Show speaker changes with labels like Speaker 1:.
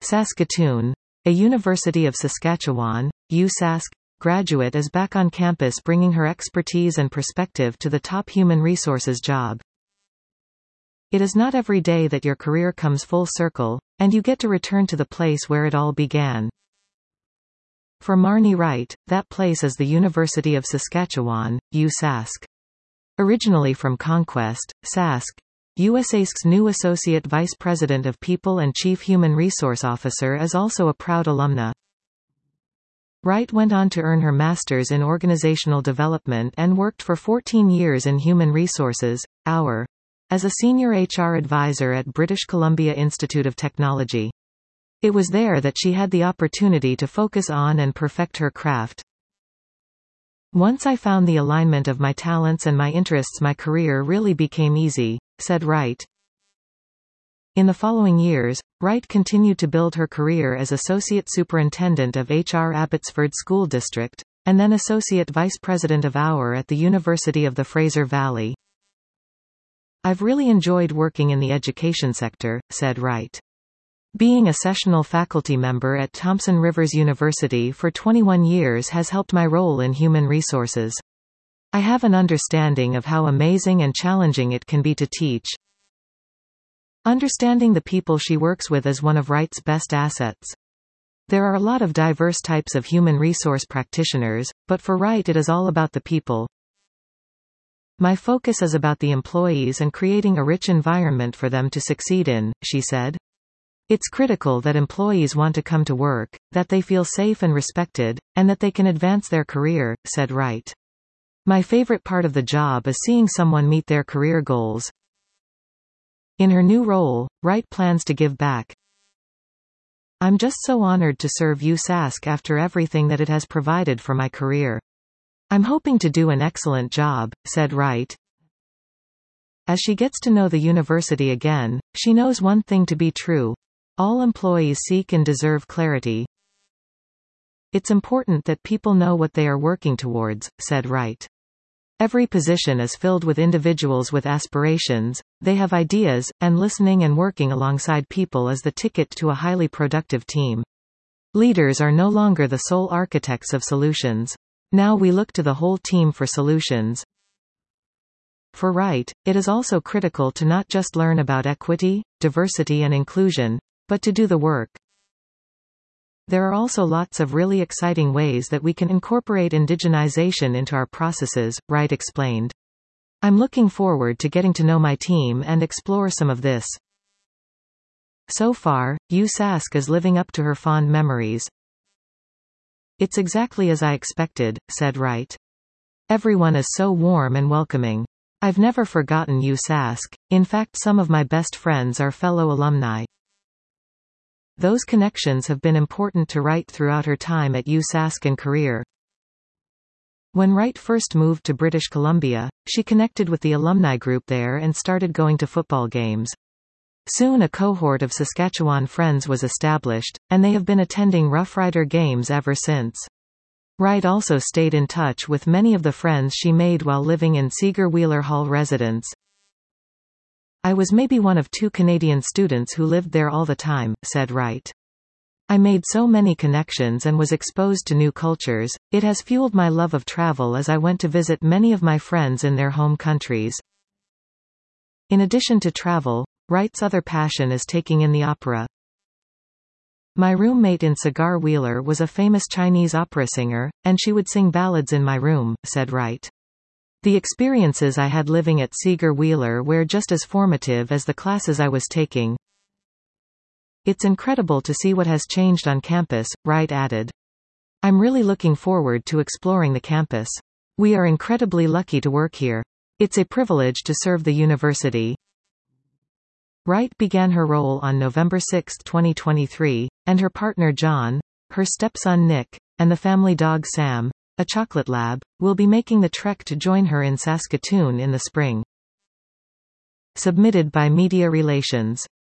Speaker 1: Saskatoon. A University of Saskatchewan, USask, graduate is back on campus bringing her expertise and perspective to the top human resources job. It is not every day that your career comes full circle, and you get to return to the place where it all began. For Marnie Wright, that place is the University of Saskatchewan, USask. Originally from Conquest, Sask, USask's new Associate Vice President of People and Chief Human Resource Officer is also a proud alumna. Wright went on to earn her Master's in Organizational Development and worked for 14 years in Human Resources, OUR, as a Senior HR Advisor at British Columbia Institute of Technology. It was there that she had the opportunity to focus on and perfect her craft. Once I found the alignment of my talents and my interests, my career really became easy, said Wright. In the following years, Wright continued to build her career as Associate Superintendent of HR Abbotsford School District, and then Associate Vice President of OUR at the University of the Fraser Valley. I've really enjoyed working in the education sector, said Wright. Being a sessional faculty member at Thompson Rivers University for 21 years has helped my role in human resources. I have an understanding of how amazing and challenging it can be to teach. Understanding the people she works with is one of Wright's best assets. There are a lot of diverse types of human resource practitioners, but for Wright it is all about the people. My focus is about the employees and creating a rich environment for them to succeed in, she said. It's critical that employees want to come to work, that they feel safe and respected, and that they can advance their career, said Wright. My favorite part of the job is seeing someone meet their career goals. In her new role, Wright plans to give back. I'm just so honored to serve USask after everything that it has provided for my career. I'm hoping to do an excellent job, said Wright. As she gets to know the university again, she knows one thing to be true. All employees seek and deserve clarity. It's important that people know what they are working towards, said Wright. Every position is filled with individuals with aspirations, they have ideas, and listening and working alongside people is the ticket to a highly productive team. Leaders are no longer the sole architects of solutions. Now we look to the whole team for solutions. For Wright, it is also critical to not just learn about equity, diversity and inclusion, but to do the work. There are also lots of really exciting ways that we can incorporate indigenization into our processes, Wright explained. I'm looking forward to getting to know my team and explore some of this. So far, USask is living up to her fond memories. It's exactly as I expected, said Wright. Everyone is so warm and welcoming. I've never forgotten USask, in fact some of my best friends are fellow alumni. Those connections have been important to Wright throughout her time at USask and career. When Wright first moved to British Columbia, she connected with the alumni group there and started going to football games. Soon a cohort of Saskatchewan friends was established, and they have been attending Rough Rider games ever since. Wright also stayed in touch with many of the friends she made while living in Seager Wheeler Hall residence. I was maybe one of 2 Canadian students who lived there all the time, said Wright. I made so many connections and was exposed to new cultures. It has fueled my love of travel as I went to visit many of my friends in their home countries. In addition to travel, Wright's other passion is taking in the opera. My roommate in Seagar Wheeler was a famous Chinese opera singer, and she would sing ballads in my room, said Wright. The experiences I had living at Seager Wheeler were just as formative as the classes I was taking. It's incredible to see what has changed on campus, Wright added. I'm really looking forward to exploring the campus. We are incredibly lucky to work here. It's a privilege to serve the university. Wright began her role on November 6, 2023, and her partner John, her stepson Nick, and the family dog Sam, a chocolate lab, will be making the trek to join her in Saskatoon in the spring. Submitted by Media Relations.